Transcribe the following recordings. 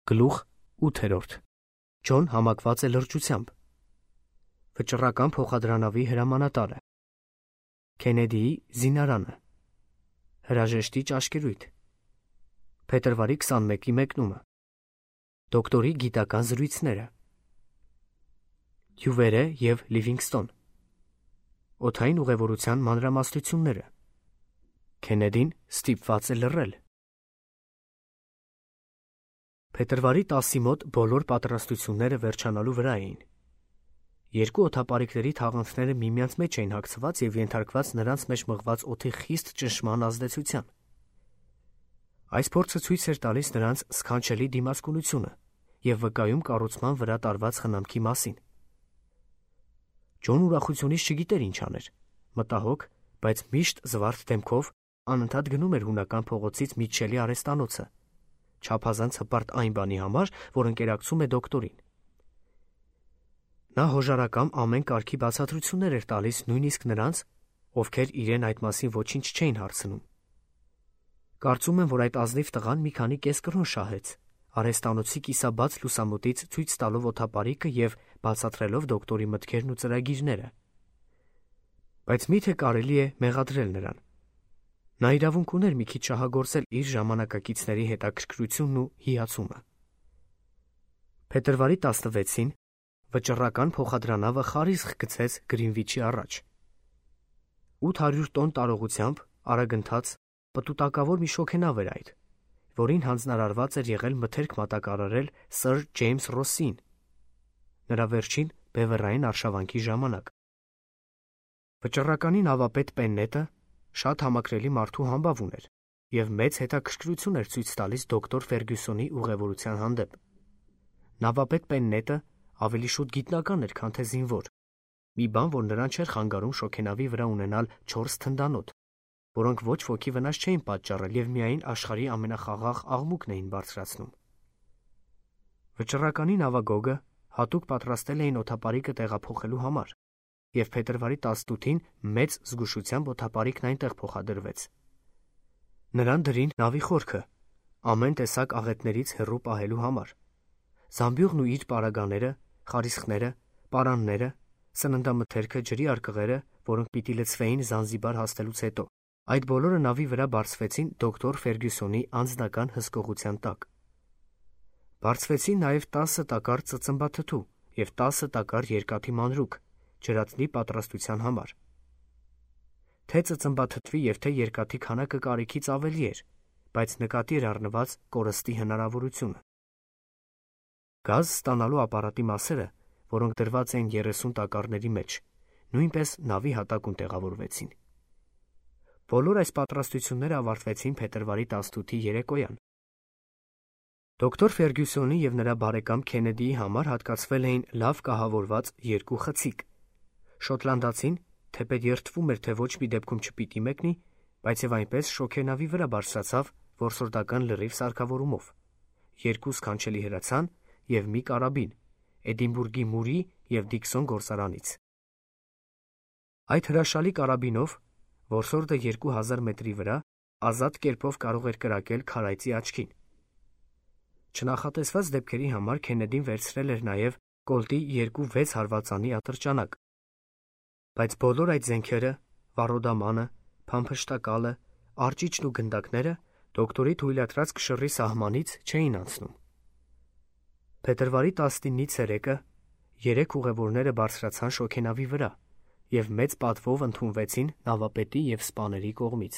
Գլուխ 8. Ջոն համակված է լրջությամբ։ Վճռական փոխադրանավի հրամանատարը։ Քենեդիի զինարանը։ Հրաժեշտի ճաշկերույթ։ Փետրվարի 21-ի մեկնումը։ Դոկտորի գիտական զրույցները։ Հյուվերը և Լիվինգստոն։ Օդային ուղևորության մանրամասնությունները։ Քենեդին ստիպված է լռել։ Փետրվարի 10-ի մոտ բոլոր պատրաստությունները վերջանալու վրա էին։ Երկու օդապարիկների թաղանթները միմյանց մեջ էին հագցված և ենթարկված նրանց մեջ մղված օդի խիստ ճնշման ազդեցության։ Այս փորձը ցույց էր տալիս նրանց սքանչելի դիմացկունությունը և վկայում կառուցման վրա տարված խնամքի մասին։ Ջոն ուրախությունից չգիտեր ինչ աներ, մտահոգ, բայց միշտ զվարթ դեմքով անընդհատ գնում էր հունական փողոցից Միթչելի արհեստանոցը, չափազանց հպարտ այն բանի համար, որ ընկերակցում է դոկտորին։ Նա հոժարակամ ամեն կարգի բացատրություններ էր տալիս նույնիսկ նրանց, ովքեր իրեն այդ մասին ոչինչ չէին հարցնում։ Կարծում եմ, որ այդ ազնիվ տղան մի քանի կեսկրոն շահեց, արհեստանոցի կիսաբաց լուսամուտից ցույց տալով օդապարիկը և բացատրելով դոկտորի մտքերն ու ծրագիրները։ Բայց միթե կարելի է մեղադրել նրան։ Նա իրավունք ուներ մի քիչ շահագործել իր ժամանակակիցների հետաքրքրությունն ու հիացումը։ Փետրվարի 16-ին վճռական փոխադրանավը խարիսխ գցեց Գրինվիչի առաջ։ 800 տոն տարողությամբ արագընթաց պտուտակավոր մի շոգենավ էր այդ, որին հանձնարարված էր եղել մթերք մատակարարել Սըր Ջեյմս Ռոսսին, նրա վերջին բևեռային արշավանքի ժամանակ։ Վճռականի նավապետ Պեննետը շատ համակրելի մարդու համբավ ուներ և մեծ հետաքրքրություն էր ցույց տալիս դոկտոր Ֆերգյուսոնի ուղևորության հանդեպ։ Նավապետ Պեննետը ավելի շուտ գիտնական էր, քան թե զինվոր, մի բան, որ նրան չէր խանգարում շոգենավի վրա ունենալ 4 թնդանոթ, որոնք ոչ ոքի վնաս չէին պատճառել և միայն աշխարհի ամենախաղաղ աղմուկն էին բարձրացնում։ Վճռականի նավագոգը հատուկ պատրաստել էին օդապարիկը տեղափոխելու համար, և փետրվարի 18-ին մեծ զգուշությամբ օդապարիկն այնտեղ փոխադրվեց։ Նրան դրին նավի խորքը, ամեն տեսակ աղետներից հեռու պահելու համար։ Զամբյուղն ու իր պարագաները, խարիսխները, պարանները, սննդամթերքը, ջրի արկղերը, որոնք պիտի լցվեին Զանզիբար հասնելուց հետո, այդ բոլորը նավի վրա բարձվեցին դոկտոր Ֆերգյուսոնի անձնական հսկողության տակ։ Բարձվեցին նաև 10 տակառ ծծմբաթթու և 10 տակառ երկաթի մանրուք ջրածնի պատրաստության համար։ Թե ծծմբաթթվի և թե երկաթի քանակը կարիքից ավելի էր, բայց նկատի էր առնված կորստի հնարավորությունը։ Գազ ստանալու ապարատի մասերը, որոնք դրված էին 30 տակառների մեջ, նույնպես նավի հատակում տեղավորվեցին։ Բոլոր այս պատրաստությունները ավարտվեցին փետրվարի 18-ի երեկոյան։ Դոկտոր Ֆերգյուսոնի և նրա բարեկամ Քենեդիի համար հատկացվել էին լավ կահավորված 2 խցիկ։ Շոտլանդացին, թեպետ երդվում էր, թե ոչ մի դեպքում չպիտի մեկնի, բայց և այնպես շոգենավի վրա բարձրացավ որսորդական լրիվ սարքավորումով, 2 սքանչելի հրացան և մի կարաբին Էդինբուրգի Մուրի և Դիքսոն գործարանից։ Այդ հրաշալի կարաբինով որսորդը 2000 մետրի վրա ազատ կերպով կարող էր կրակել քարայծի աչքին։ Չնախատեսված դեպքերի համար Քենեդին վերցրել էր նաև կոլտի 2 6 հարվածանի ատրճանակ։ Բայց բոլոր այդ զենքերը, վառոդամանը, փամփշտակալը, արջիճն ու գնդակները դոկտորի թույլատրած կշռի սահմանից չէին անցնում։ Փետրվարի 19-ի ցերեկը 3 ուղևորները բարձրացան շոգենավի վրա և մեծ պատվով ընդունվեցին նավապետի և սպաների կողմից։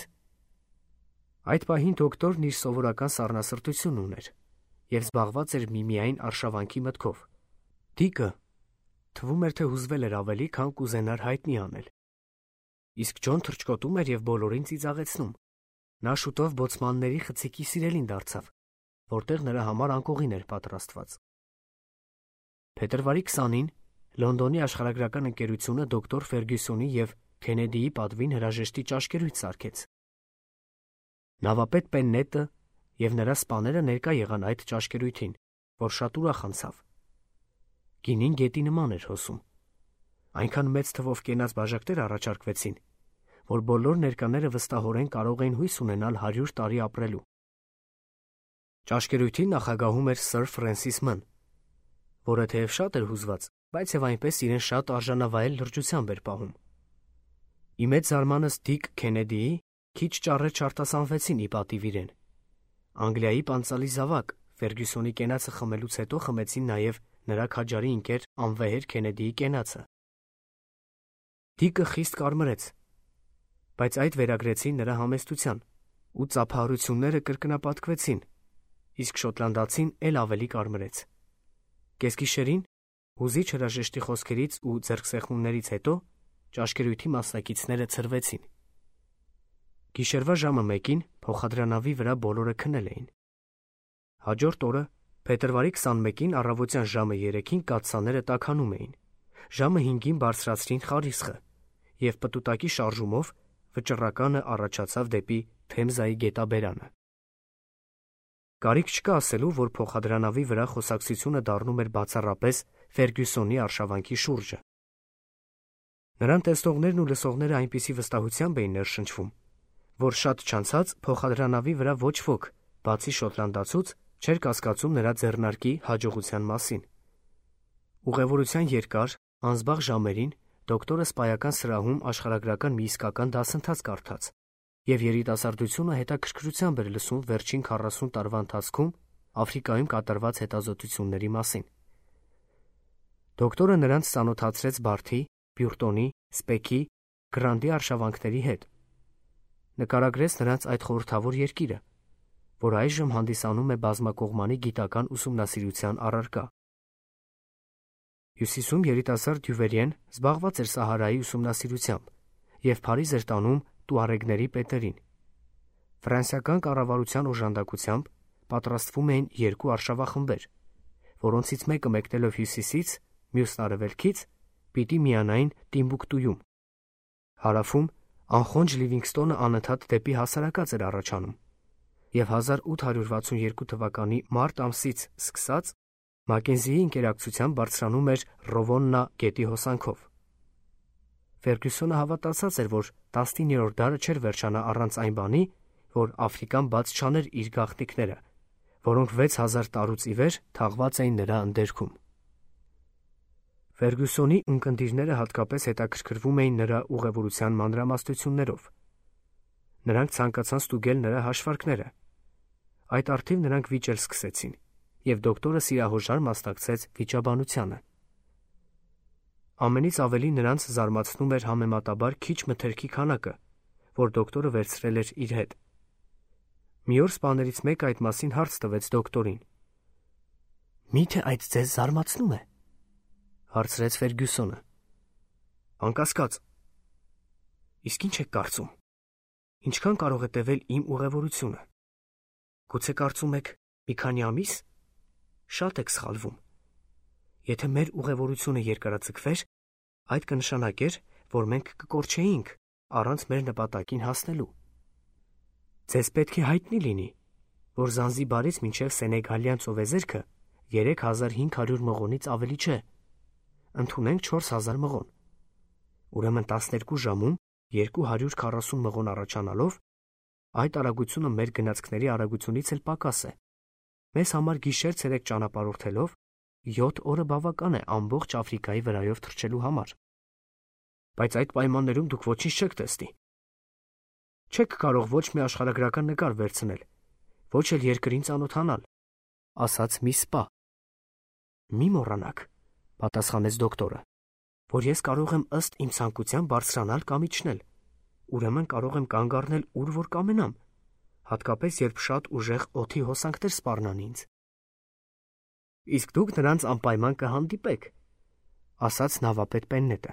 Այդ պահին դոկտորն իր սովորական սառնասրտությունն ուներ և զբաղված էր միմիայն արշավանքի մտքով։ Դիկը թվում էր, թե հուզվել էր ավելի, քան կուզենար հայտնի անել։ Իսկ Ջոն թռչկոտում էր և բոլորին ծիծաղեցնում։ Նա շուտով բոցմանների խցիկի սիրելին դարձավ, որտեղ նրա համար անկողին էր պատրաստված։ Փետրվարի 20-ին Լոնդոնի աշխարհագրական ընկերությունը դոկտոր Ֆերգյուսոնի և Քենեդիի պատվին հրաժեշտի ճաշկերույթ սարքեց։ Նավապետ Պեննետը և նրա սպաները ներկա եղան այդ ճաշկերույթին, որ շատ ուրախ անցավ։ Գինին գետի նման էր հոսում։ Այնքան մեծ թվով կենաց բաժակներ առաջարկվեցին, որ բոլոր ներկաները վստահորեն կարող էին հույս ունենալ 100 տարի ապրելու։ Ճաշկերույթին նախագահում էր Սըր Ֆրենսիս Ման, որը թեև շատ էր հուզված, բայց եւ այնպես իրեն շատ արժանավայել լրջությամբ էր պահում։ Ի մեծ զարմանս Դիկ Քենեդիի քիչ ճառեր չարտասանվեցին ի պատիվ իրեն։ Անգլիայի պանծալի զավակ Ֆերգյուսոնի կենացը խմելուց հետո խմեցին նաև նրա քաջարի ընկեր անվեհեր Քենեդիի կենացը։ Դիկը խիստ կարմրեց, բայց այդ վերագրեցին նրա համեստության, ու ծափահարությունները կրկնապատկվեցին, իսկ շոտլանդացին էլ ավելի կարմրեց։ Կեսգիշերին, հուզիչ հրաժեշտի խոսքերից ու ձեռքսեղմումներից հետո, ճաշկերույթի մասնակիցները ցրվեցին։ Գիշերվա ժամը 1-ին փոխադրանավի վրա բոլորը քնել էին։ Հաջորդ օրը, փետրվարի 21-ին առավոտյան ժամը 3-ին կաթսաները տաքանում էին, ժամը 5-ին բարձրացրին խարիսխը, և պտուտակի շարժումով վճռականը առաջացավ դեպի Թեմզայի գետաբերանը։ Կարիք չկա ասելու, որ փոխադրանավի վրա խոսակցությունը դառնում էր բացառապես Ֆերգյուսոնի արշավանքի շուրջը։ Նրան տեսնողներն ու լսողները այնպիսի վստահությամբ էին ներշնչվում, որ շատ չանցած փոխադրանավի վրա ոչ ոք, բացի շոտլանդացուց, չէր կասկածում նրա ձեռնարկի հաջողության մասին։ Ուղևորության երկար, անզբաղ ժամերին դոկտորը սպայական սրահում աշխարհագրական մի իսկական դասընթաց կարդաց, և երիտասարդությունը հետաքրքրությամբ էր լսում վերջին 40 տարվա ընթացքում Աֆրիկայում կատարված հետազոտությունների մասին։ Դոկտորը նրանց ծանոթացրեց Բարթի, Բյուրտոնի, Սպեքի, Գրանդի արշավանքների հետ։ Նկարագրեց նրանց այդ խորհրդավոր երկիրը, որ այժմ հանդիսանում է բազմակողմանի գիտական ուսումնասիրության առարկա։ Հյուսիսում երիտասարդ Դյուվերիեն զբաղված էր Սահարայի ուսումնասիրությամբ և Փարիզ էր տանում տուարեգների պետերին։ Ֆրանսիական կառավարության օժանդակությամբ պատրաստվում էին 2 արշավախմբեր, որոնցից մեկը մեկնելով հյուսիսից, մյուսն արևելքից, պիտի միանային Տիմբուկտուում։ Հարավում անխոնջ Լիվինգստոնը անընդհատ դեպի հասարակած էր առաջանում, և 1862 թվականի մարտ ամսից սկսած Մակենզիի ընկերակցությամբ բարձրանում էր Ռովոննա գետի հոսանքով։ Ֆերգյուսոնը հավատացած էր, որ 19-րդ դարը չէր վերջանա առանց այն բանի, որ Աֆրիկան բաց չաներ իր գաղտնիքները, որոնք 6000 տարուց ի վեր թաղված էին նրա ընդերքում։ Ֆերգյուսոնի ունկնդիրները հատկապես հետաքրքրվում էին նրա ուղևորության մանրամասնություններով։ Նրանք ցանկացան ստուգել նրա հաշվարկները։ Այդ առթիվ նրանք վիճել սկսեցին, և դոկտորը սիրահոժար մասնակցեց վիճաբանությանը։ Ամենից ավելի նրանց զարմացնում էր համեմատաբար քիչ մթերքի քանակը, որ դոկտորը վերցրել էր իր հետ։ Մի օր սպաներից մեկը այդ մասին հարց տվեց դոկտորին։ «Մի՞թե այդ ձեզ զարմացնում է», հարցրեց Ֆերգյուսոնը։ «Անկասկած»։ «Իսկ ինչ եք կարծում, ինչքան կարող է տևել իմ ուղևորությունը։ Գուցե կարծում եք մի քանի ամիս։ Շատ եք սխալվում։ Եթե մեր ուղևորությունը երկարաձգվեր, այդ կնշանակեր, որ մենք կկորչեինք առանց մեր նպատակին հասնելու։ Ձեզ պետք է հայտնի լինի, որ Զանզիբարից մինչև Սենեգալյան ծովեզերքը 3500 մղոնից ավելի չէ։ Ընդունենք 4000 մղոն։ Ուրեմն 12 ժամում 240 մղոն առաջանալով, այդ արագությունը մեր գնացքների արագությունից էլ պակաս է։ Մեզ համար գիշեր-ցերեկ ճանապարհորդելով 7 օրը բավական է ամբողջ Աֆրիկայի վրայով թռչելու համար։ Բայց այդ պայմաններում դուք ոչինչ չեք տեսնի։ Չեք կարող ոչ մի աշխարհագրական նկար վերցնել, ոչ էլ երկրին ծանոթանալ, ասաց մի սպա։ Մի մոռանաք, պատասխանեց դոկտորը, որ ես կարող եմ ըստ իմ ցանկության բարձրանալ կամ իջնել, ուրեմն կարող եմ կանգ առնել ուր որ կամենամ, հատկապես երբ շատ ուժեղ օդի հոսանքներ սպառնան ինձ։ Իսկ դուք նրանց անպայման կհանդիպեք, ասաց նավապետ Պեննետը։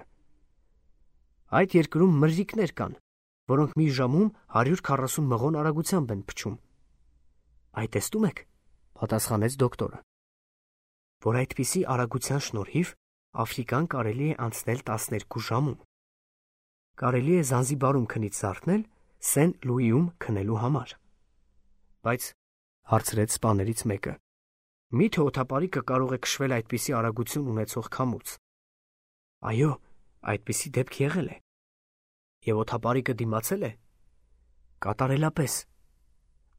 Այդ երկրում մրրիկներ կան, որոնք մի ժամում 140 մղոն արագությամբ են փչում։ Այդ տեսնում եք, պատասխանեց դոկտորը, որ այդպիսի արագության շնորհիվ Աֆրիկան կարելի է անցնել 12 ժամում։ Կարելի է Զանզիբարում քնից զարթնել, Սեն Լուիում քնելու համար։ Բայց, հարցրեց սպաներից մեկը, մի՞թե օդապարիկը կարող է քշվել այդպիսի արագություն ունեցող քամուց։ Այո, այդպիսի դեպք եղել է։ Եվ օդապարիկը դիմացել է։ Կատարելապես։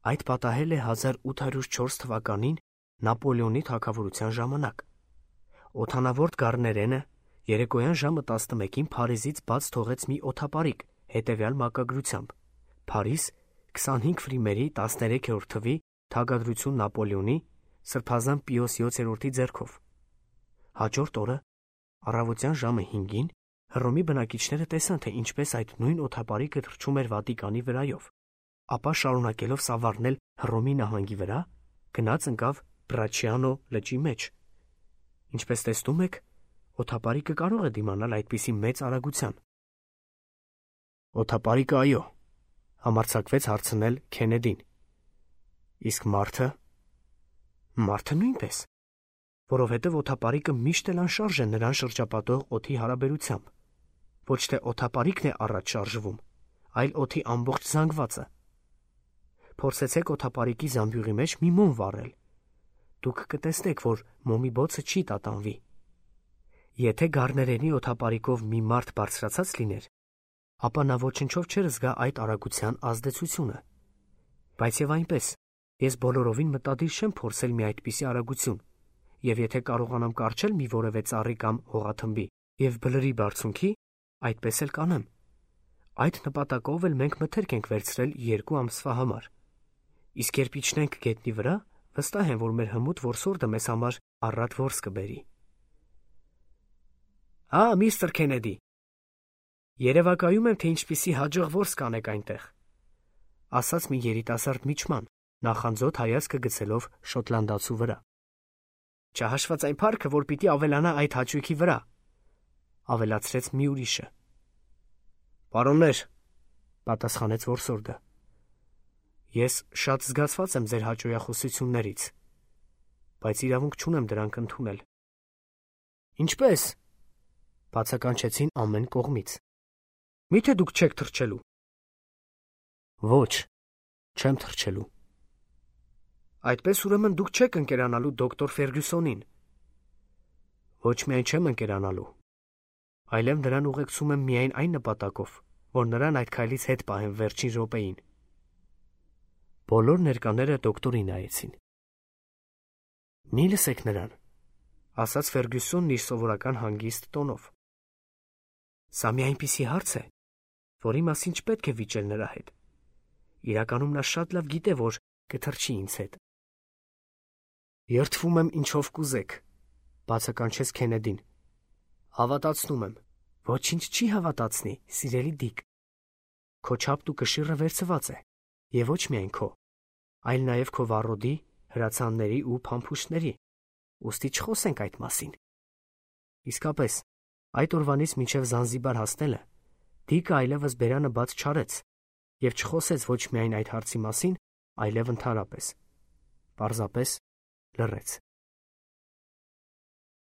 Այդ պատահել է 1804 թվականին Նապոլեոնի թագավորության ժամանակ։ Օդանավորդ Գարներենը երեկոյան ժամը 11-ին Փարիզից բաց թողեց մի օդապարիկ հետևյալ մակագրությամբ. Փարիզ, 25 ֆրիմերի 13-րդ թվի թագադրություն Նապոլեոնի, Սրբազան Պիոս 7-րդի ձեռքով։ Հաջորդ օրը առավոտյան ժամը 5-ին Հռոմի բնակիչները տեսան, թե ինչպես այդ նույն օդապարիկը թռչում էր Վատիկանի վրայով, ապա շարունակելով սավառնել Հռոմի նահանգի վրա, գնաց ընկավ Բրաչիանո լճի մեջ։ Ինչպես տեսնում եք, օդապարիկը կարող է դիմանալ այդպիսի մեծ արագության։ Օդապարիկը այո, համարձակվեց հարցնել Քենեդին։ Իսկ մարդը։ Մարդը նույնպես, որովհետև օդապարիկը միշտ էլ անշարժ է նրան շրջապատող օդի հարաբերությամբ։ Ոչ թե օդապարիկն է առաջ շարժվում, այլ օդի ամբողջ զանգվածը։ Փորձեցեք օդապարիկի զամբյուղի մեջ մի մոմ վառել։ Դուք կտեսնեք, որ մոմի բոցը չի տատանվի։ Եթե Գարներենի օդապարիկով մի մարդ բարձրացած լիներ, ապա նա ոչնչով չէր զգա այդ արագության ազդեցությունը։ Բայց եւ այնպես, ես բոլորովին մտադիր չեմ փորձել մի այդպիսի արագություն, եւ եթե կարողանամ կառչել մի որևէ ծառի կամ հողաթմբի եւ բլրի բարձունքի, այդպես էլ կանեմ։ Այդ նպատակով էլ մենք մթերք ենք վերցրել 2 ամսվա համար։ Իսկ երբ իջնենք գետնի վրա, վստահ եմ, որ մեր հմուտ որսորդը մեզ համար առատ որս կբերի։ Միստր Քենեդի, երևակայում եմ, թե ինչպիսի հաջող որս կանեք այնտեղ, ասաց մի երիտասարդ միջման, նախանձոտ հայացքը գցելով շոտլանդացու վրա։ Չհաշված այն փառքը, որ պիտի ավելանա այդ հաճույքի վրա, ավելացրեց մի ուրիշը։ Պարոններ, պատասխանեց որսորդը, ես շատ զգացված եմ ձեր հաճոյախոսություններից, բայց իրավունք չունեմ դրանք ընդունել։ Ինչպես։ Բացականչեցին ամեն կողմից։ Միթե դուք չեք թռչելու։ Ոչ, չեմ թռչելու։ Այդպես ուրեմն դուք չեք ընկերանալու դոկտոր Ֆերգյուսոնին։ Ոչ միայն չեմ ընկերանալու, այլև նրան ուղեկցում եմ միայն այն նպատակով, որ նրան այդ քայլից հետ պահեմ վերջին րոպեին։ Բոլոր ներկաները դոկտորին նայեցին։ Մի լսեք նրան, ասաց Ֆերգյուսոնն իր սովորական հանգիստ տոնով։ Սա մի այնպիսի հարց է, որի մասին չպետք է վիճել նրա հետ։ Իրականում նա շատ լավ գիտե, որ կթռչի ինձ հետ։ Երդվում եմ ինչով կուզեք, բացականչեց Քենեդին։ Հավատացնում եմ, ոչինչ չի հավատացնի, սիրելի Դիկ։ Քո չափն ու կշիռը վերցված է, եւ ոչ միայն քո, այլ նաեւ քո վառոդի, հրացանների ու փամփուշտների, ուստի չխոսենք այդ մասին։ Իսկապես, այդ օրվանից մինչև Զանզիբար հասնելը, Դիկը այլևս բերանը բաց չարեց եւ չխոսեց ոչ միայն այդ հարցի մասին, այլև ընդհանրապես։ Պարզապես լռեց։